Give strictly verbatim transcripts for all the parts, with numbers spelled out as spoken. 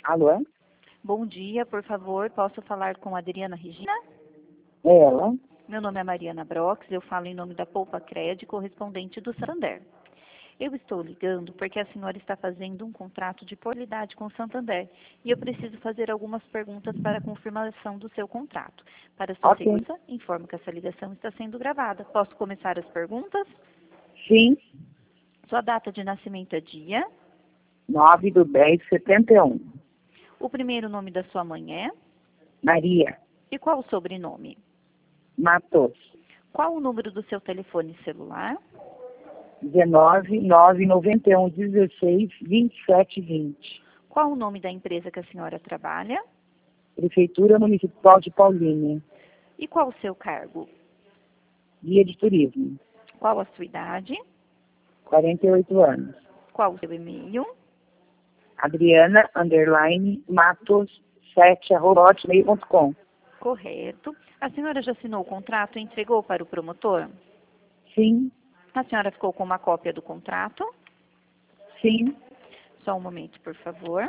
Alô? Bom dia, por favor, posso falar com a Adriana Regina? É ela? Meu nome é Mariana Brox, eu falo em nome da Poupa Cred, correspondente do Santander. Eu estou ligando porque a senhora está fazendo um contrato de portabilidade com o Santander e eu preciso fazer algumas perguntas para a confirmação do seu contrato. Para sua Ok. segurança, informo que essa ligação está sendo gravada. Posso começar as perguntas? Sim, Sua data de nascimento é dia? nove do dez de setenta e um. O primeiro nome da sua mãe é? Maria E qual o sobrenome? Matos. Qual o número do seu telefone celular? dezenove, nove, noventa e um, dezesseis, vinte e sete, vinte. Qual o nome da empresa que a senhora trabalha? Prefeitura Municipal de Paulínia. E qual o seu cargo? Guia de Turismo. Qual a sua idade? quarenta e oito anos. Qual o seu e-mail? Adriana, underline, Matos, sete, arroba hotmail ponto com. Correto. A senhora já assinou o contrato e entregou para o promotor? Sim, A senhora ficou com uma cópia do contrato? sim, Só um momento, por favor.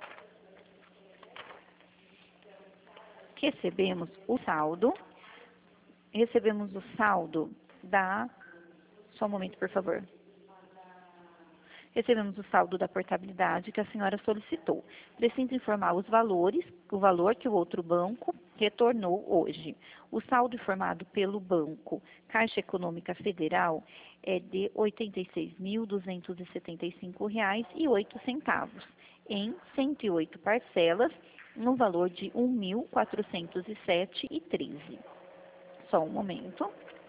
Recebemos o saldo. Recebemos o saldo da... Só um momento, por favor. Recebemos o saldo da portabilidade que a senhora solicitou. Preciso informar os valores, o valor que o outro banco retornou hoje. O saldo informado pelo banco Caixa Econômica Federal é de oitenta e seis mil, duzentos e setenta e cinco reais e oito centavos, em cento e oito parcelas, no valor de um mil, quatrocentos e sete reais e treze centavos. Só um momento.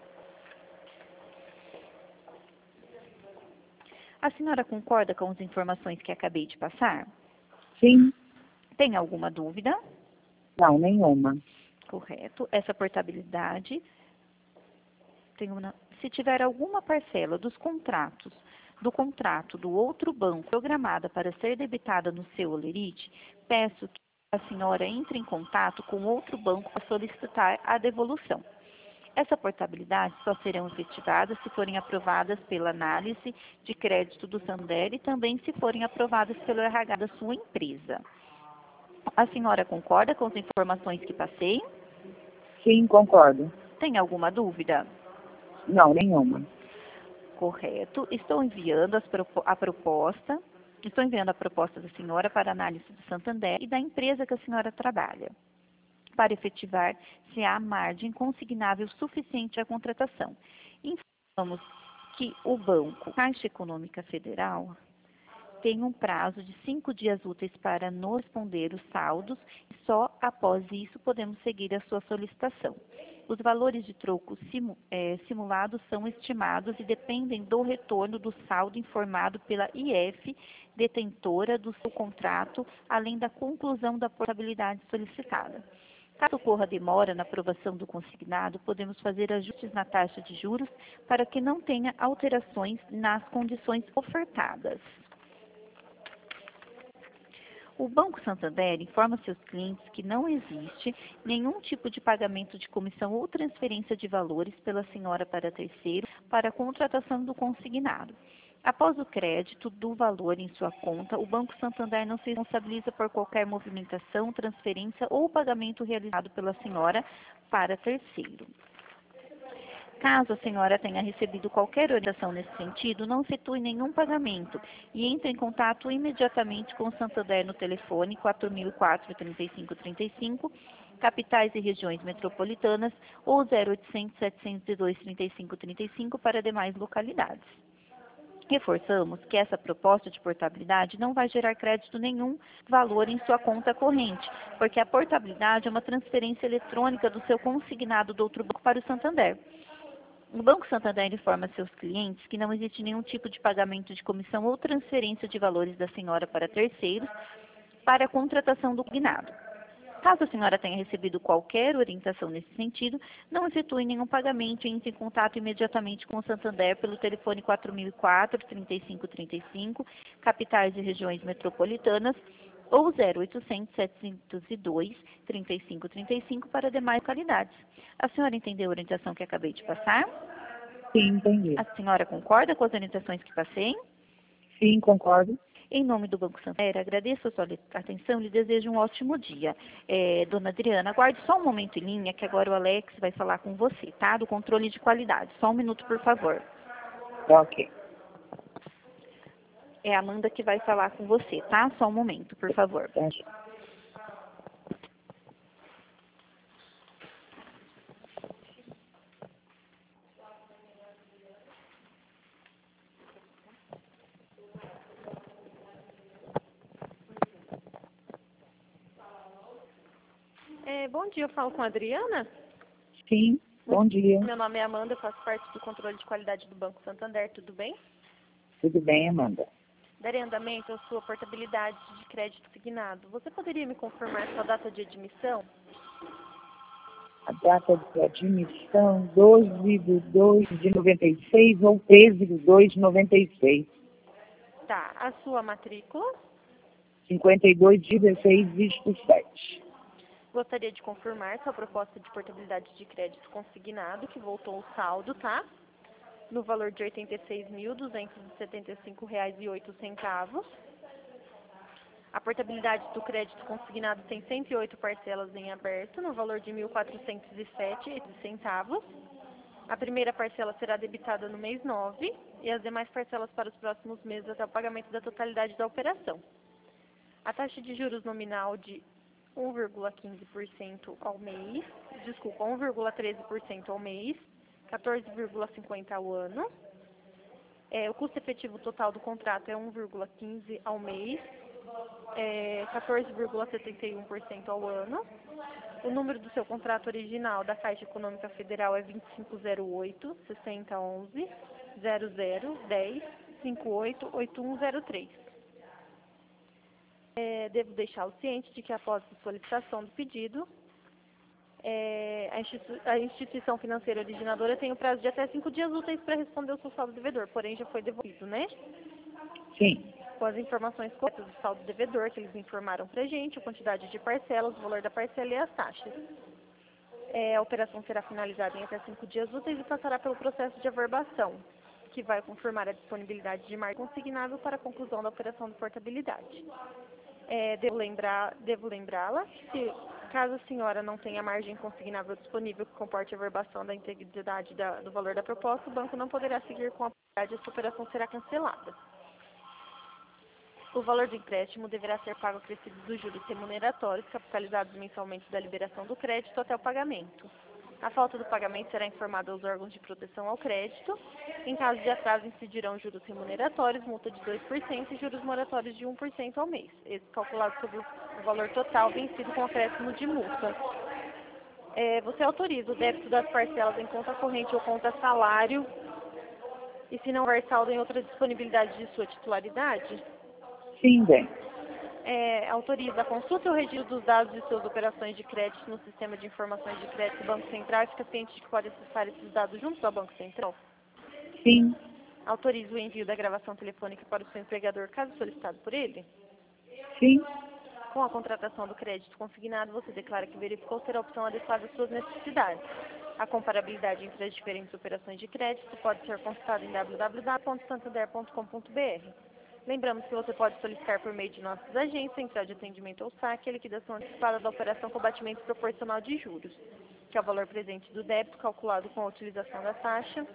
A senhora concorda com as informações que acabei de passar? sim. Tem alguma dúvida? Não, nenhuma. Correto. Essa portabilidade, tem uma, se tiver alguma parcela dos contratos, do contrato do outro banco programada para ser debitada no seu holerite, peço que a senhora entre em contato com outro banco para solicitar a devolução. Essa portabilidade só serão efetivadas se forem aprovadas pela análise de crédito do Santander e também se forem aprovadas pelo R H da sua empresa. A senhora concorda com as informações que passei? Sim, concordo. Tem alguma dúvida? Não, nenhuma. Correto. Estou enviando as propo- a proposta, estou enviando a proposta da senhora para análise do Santander e da empresa que a senhora trabalha, para efetivar se há margem consignável suficiente à contratação. Informamos que o banco Caixa Econômica Federal tem um prazo de cinco dias úteis para nos responder os saldos e só após isso podemos seguir a sua solicitação. Os valores de troco simu, eh, simulados são estimados e dependem do retorno do saldo informado pela I F, detentora do seu contrato, além da conclusão da portabilidade solicitada. Caso ocorra demora na aprovação do consignado, podemos fazer ajustes na taxa de juros para que não tenha alterações nas condições ofertadas. O Banco Santander informa seus clientes que não existe nenhum tipo de pagamento de comissão ou transferência de valores pela senhora para terceiro para a contratação do consignado. Após o crédito do valor em sua conta, o Banco Santander não se responsabiliza por qualquer movimentação, transferência ou pagamento realizado pela senhora para terceiro. Caso a senhora tenha recebido qualquer orientação nesse sentido, não efetue nenhum pagamento e entre em contato imediatamente com o Santander no telefone quatro mil e quatro, trinta e cinco trinta e cinco, capitais e regiões metropolitanas, ou zero oitocentos, setecentos e dois, trinta e cinco trinta e cinco para demais localidades. Reforçamos que essa proposta de portabilidade não vai gerar crédito nenhum valor em sua conta corrente, porque a portabilidade é uma transferência eletrônica do seu consignado do outro banco para o Santander. O Banco Santander informa seus clientes que não existe nenhum tipo de pagamento de comissão ou transferência de valores da senhora para terceiros para a contratação do consignado. Caso a senhora tenha recebido qualquer orientação nesse sentido, não efetue nenhum pagamento e entre em contato imediatamente com o Santander pelo telefone quatro mil e quatro, trinta e cinco trinta e cinco, capitais e regiões metropolitanas, ou zero oitocentos, setecentos e dois, trinta e cinco trinta e cinco para demais localidades. A senhora entendeu a orientação que acabei de passar? Sim, entendi. A senhora concorda com as orientações que passei? Sim, concordo. Em nome do Banco Santander, agradeço a sua atenção e lhe desejo um ótimo dia. É, dona Adriana, aguarde só um momento em linha, que agora o Alex vai falar com você, tá? Do controle de qualidade. Só um minuto, por favor. Ok. É a Amanda que vai falar com você, tá? Só um momento, por favor. Tá. É, bom dia, eu falo com a Adriana. Sim, bom dia. Meu nome é Amanda, eu faço parte do controle de qualidade do Banco Santander, tudo bem? Tudo bem, Amanda? Darei andamento à sua portabilidade de crédito signado. Você poderia me confirmar sua data de admissão? A data de admissão, doze de dois de noventa e seis ou treze de dois de noventa e seis. Tá, a sua matrícula? cinquenta e dois de dezesseis, vinte e sete. Gostaria de confirmar sua proposta de portabilidade de crédito consignado, que voltou o saldo, tá? No valor de oitenta e seis mil, duzentos e setenta e cinco reais e oito centavos. A portabilidade do crédito consignado tem cento e oito parcelas em aberto, no valor de mil quatrocentos e sete centavos. A primeira parcela será debitada no mês nove e as demais parcelas para os próximos meses até o pagamento da totalidade da operação. A taxa de juros nominal de um vírgula quinze por cento ao mês, desculpa, um vírgula treze por cento ao mês, quatorze vírgula cinquenta por cento ao ano. É, o custo efetivo total do contrato é um vírgula quinze por cento ao mês, é, quatorze vírgula setenta e um por cento ao ano. O número do seu contrato original da Caixa Econômica Federal é vinte e cinco zero oito, sessenta onze, zero zero, dez, cinquenta e oito, oitenta e um zero três. É, devo deixá-lo ciente de que após a solicitação do pedido, é, a, institu a instituição financeira originadora tem o prazo de até cinco dias úteis para responder o seu saldo devedor, porém já foi devolvido, né? Sim. Com as informações corretas do saldo devedor que eles informaram para a gente, a quantidade de parcelas, o valor da parcela e as taxas. É, a operação será finalizada em até cinco dias úteis e passará pelo processo de averbação, que vai confirmar a disponibilidade de margem consignável para a conclusão da operação de portabilidade. É, devo lembrar, devo lembrá-la que, caso a senhora não tenha margem consignável disponível que comporte a averbação da integridade da, do valor da proposta, o banco não poderá seguir com a oportunidade e essa operação será cancelada. O valor do empréstimo deverá ser pago acrescido dos juros remuneratórios capitalizados mensalmente da liberação do crédito até o pagamento. A falta do pagamento será informada aos órgãos de proteção ao crédito. Em caso de atraso, incidirão juros remuneratórios, multa de dois por cento e juros moratórios de um por cento ao mês. Esse calculado sobre o valor total vencido com acréscimo de multa. É, você autoriza o débito das parcelas em conta corrente ou conta salário e se não houver saldo em outra disponibilidade de sua titularidade? Sim, bem. É, autoriza a consulta e o registro dos dados de suas operações de crédito no sistema de informações de crédito do Banco Central e fica ciente de que pode acessar esses dados juntos ao Banco Central? Sim. Autoriza o envio da gravação telefônica para o seu empregador, caso solicitado por ele? Sim. Com a contratação do crédito consignado, você declara que verificou ter a opção adequada às suas necessidades. A comparabilidade entre as diferentes operações de crédito pode ser consultada em w w w ponto santander ponto com ponto b r. Lembramos que você pode solicitar por meio de nossas agências, central de atendimento ou saque, a liquidação antecipada da operação com batimento proporcional de juros, que é o valor presente do débito calculado com a utilização da taxa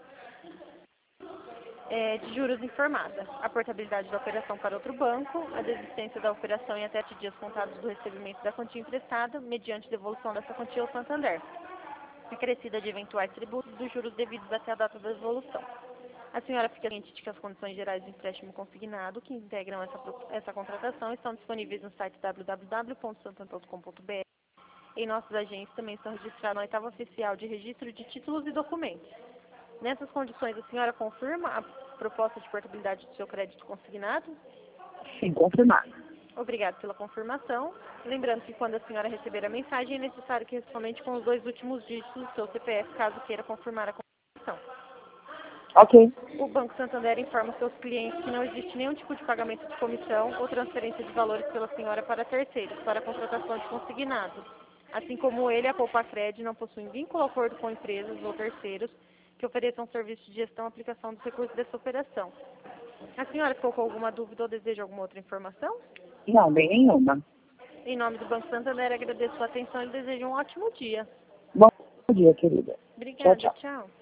é, de juros informada, a portabilidade da operação para outro banco, a desistência da operação em até sete dias contados do recebimento da quantia emprestada, mediante devolução dessa quantia ao Santander, acrescida de eventuais tributos dos juros devidos até a data da devolução. A senhora fica ciente de que as condições gerais do empréstimo consignado, que integram essa, essa contratação, estão disponíveis no site w w w ponto santander ponto com ponto b r. Em nossas agências também estão registradas na oitava oficial de registro de títulos e documentos. Nessas condições, a senhora confirma a proposta de portabilidade do seu crédito consignado? Sim, confirmado. Obrigada pela confirmação. Lembrando que quando a senhora receber a mensagem, é necessário que responda com os dois últimos dígitos do seu C P F, caso queira confirmar a confirmação. Ok. O Banco Santander informa seus clientes que não existe nenhum tipo de pagamento de comissão ou transferência de valores pela senhora para terceiros, para a contratação de consignado. Assim como ele, a Poupacred não possui vínculo ou acordo com empresas ou terceiros que ofereçam serviço de gestão e aplicação dos recursos dessa operação. A senhora ficou com alguma dúvida ou deseja alguma outra informação? Não, bem nenhuma. Em nome do Banco Santander, agradeço a sua atenção e desejo um ótimo dia. Bom dia, querida. Obrigada, Tchau, tchau. tchau.